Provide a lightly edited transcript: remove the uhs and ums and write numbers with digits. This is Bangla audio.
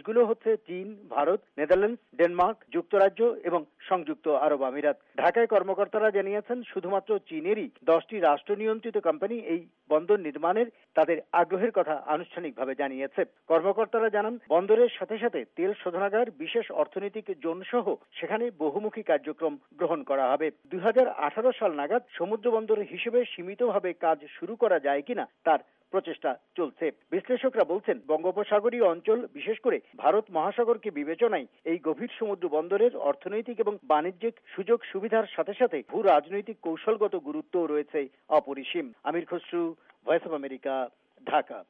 দেশগুলো হচ্ছে চীন, ভারত, নেদারল্যান্ডস, ডেনমার্ক, যুক্তরাজ্য এবং সংযুক্ত আরব আমিরাত। ঢাকায় কর্মকর্তারা জানিয়েছেন শুধুমাত্র চীনেরই 10টি রাষ্ট্র নিয়ন্ত্রিত কোম্পানি এই বন্দর নির্মাণের তাদের আগ্রহের কথা আনুষ্ঠানিকভাবে জানিয়েছে। কর্মকর্তারা জানান, বন্দরের সাথে সাথে তেল শোধনাগার, বিশেষ অর্থনৈতিক জোন সহ সেখানে বহুমুখী কার্যক্রম গ্রহণ করা হবে। 2018 সাল নাগাদ সমুদ্র বন্দর হিসেবে সীমিতভাবে কাজ শুরু করা যায় কিনা তার প্রচেষ্টা চলছে। বিশ্লেষকরা বলছেন, বঙ্গোপসাগরীয় অঞ্চল, বিশেষ করে ভারত মহাসাগরকে বিবেচনায় এই গভীর সমুদ্র বন্দরের অর্থনৈতিক এবং বাণিজ্যিক সুযোগ সুবিধার সাথে সাথে ভূ রাজনৈতিক কৌশলগত গুরুত্বও রয়েছে অপরিসীম। Amir Khasru, voice of America, Dhaka.